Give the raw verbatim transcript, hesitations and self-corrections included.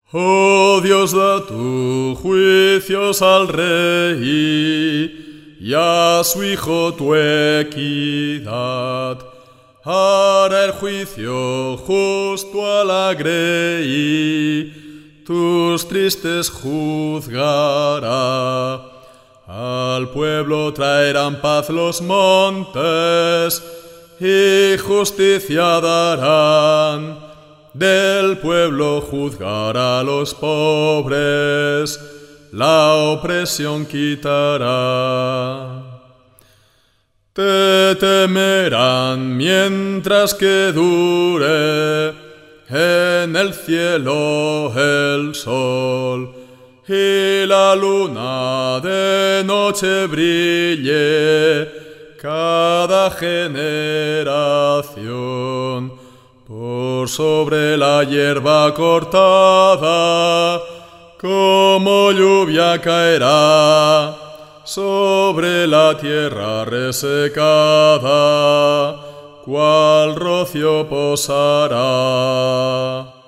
Oh Dios, da tu juicios al rey y a su hijo tu equidad. Hará el juicio justo al grey, tus tristes juzgará. Al pueblo traerán paz los montes y justicia darán. Del pueblo juzgará a los pobres, la opresión quitará. Te temerán mientras que dure en el cielo el sol y la luna de noche brille cada generación. Por sobre la hierba cortada, como lluvia caerá, sobre la tierra resecada, cual rocío posará.